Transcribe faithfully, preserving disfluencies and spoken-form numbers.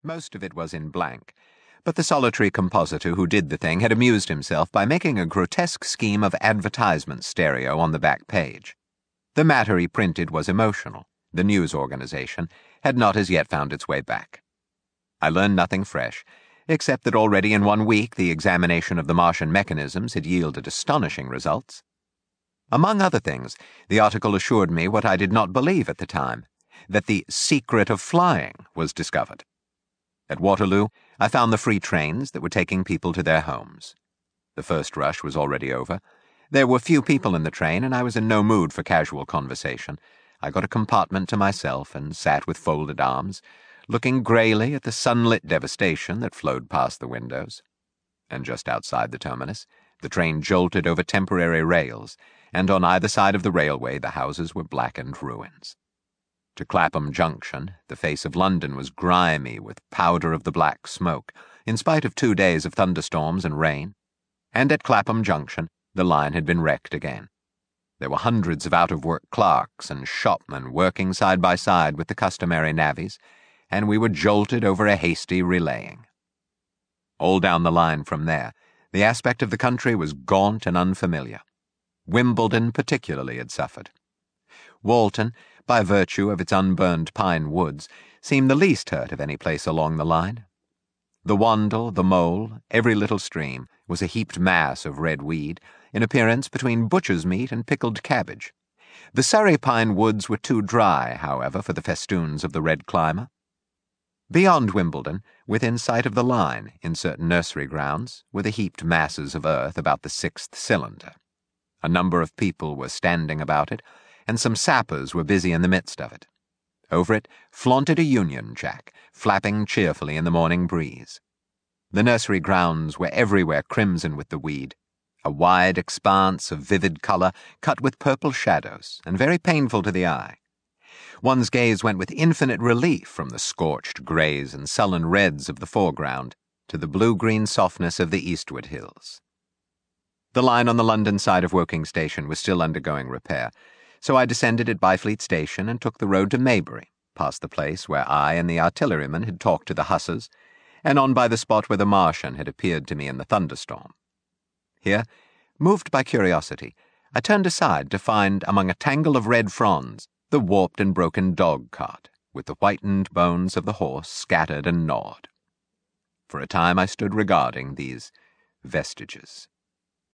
Most of it was in blank, but the solitary compositor who did the thing had amused himself by making a grotesque scheme of advertisement stereo on the back page. The matter he printed was emotional. The news organization had not as yet found its way back. I learned nothing fresh, except that already in one week the examination of the Martian mechanisms had yielded astonishing results. Among other things, the article assured me what I did not believe at the time, that the secret of flying was discovered. At Waterloo, I found the free trains that were taking people to their homes. The first rush was already over. There were few people in the train, and I was in no mood for casual conversation. I got a compartment to myself and sat with folded arms, looking greyly at the sunlit devastation that flowed past the windows. And just outside the terminus, the train jolted over temporary rails, and on either side of the railway the houses were blackened ruins. To Clapham Junction, the face of London was grimy with powder of the black smoke, in spite of two days of thunderstorms and rain. And at Clapham Junction, the line had been wrecked again. There were hundreds of out-of-work clerks and shopmen working side by side with the customary navvies, and we were jolted over a hasty relaying. All down the line from there, the aspect of the country was gaunt and unfamiliar. Wimbledon particularly had suffered. Walton, by virtue of its unburned pine woods, seemed the least hurt of any place along the line. The Wandle, the Mole, every little stream, was a heaped mass of red weed, in appearance between butcher's meat and pickled cabbage. The Surrey pine woods were too dry, however, for the festoons of the red climber. Beyond Wimbledon, within sight of the line, in certain nursery grounds, were the heaped masses of earth about the sixth cylinder. A number of people were standing about it, and some sappers were busy in the midst of it. Over it flaunted a Union Jack, flapping cheerfully in the morning breeze. The nursery grounds were everywhere crimson with the weed, a wide expanse of vivid colour cut with purple shadows, and very painful to the eye. One's gaze went with infinite relief from the scorched greys and sullen reds of the foreground to the blue-green softness of the eastward hills. The line on the London side of Woking Station was still undergoing repair, so I descended at Byfleet Station and took the road to Maybury, past the place where I and the artilleryman had talked to the hussars, and on by the spot where the Martian had appeared to me in the thunderstorm. Here, moved by curiosity, I turned aside to find, among a tangle of red fronds, the warped and broken dog-cart, with the whitened bones of the horse scattered and gnawed. For a time I stood regarding these vestiges.